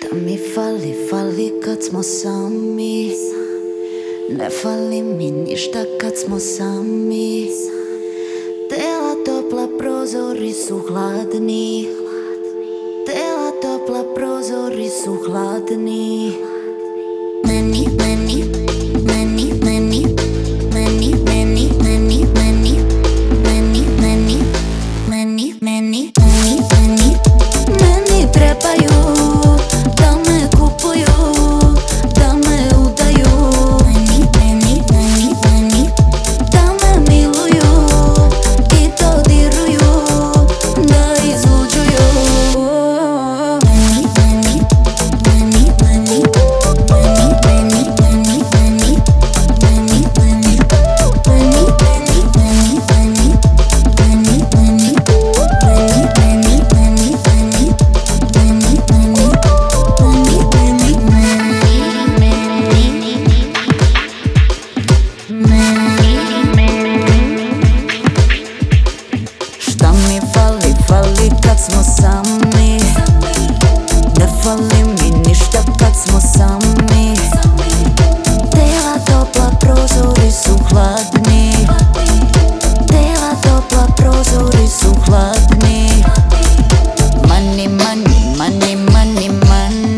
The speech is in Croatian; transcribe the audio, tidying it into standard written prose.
Šta mi fali, fali kad smo sami. Ne fali mi ništa kad smo sami. Tela topla, prozori su hladni. Tela topla, prozori su hladni. Meni, meni, meni, meni, meni, meni, meni, meni, meni, meni, meni, meni, meni, meni trebaju da me kupuju, da me udaju. Meni, meni, meni, meni, da me miluju i dodiruju, da izluđuju. Meni, meni, meni, meni, meni, meni, meni, meni, meni, meni, meni, meni, meni, meni, meni, meni, šta mi fali, fali kad smo sami. Ne fali mi ništa kad smo sami. Tela topla, prozori su hladni. Tela topla, prozori su hladni. Money, money, money, money, money.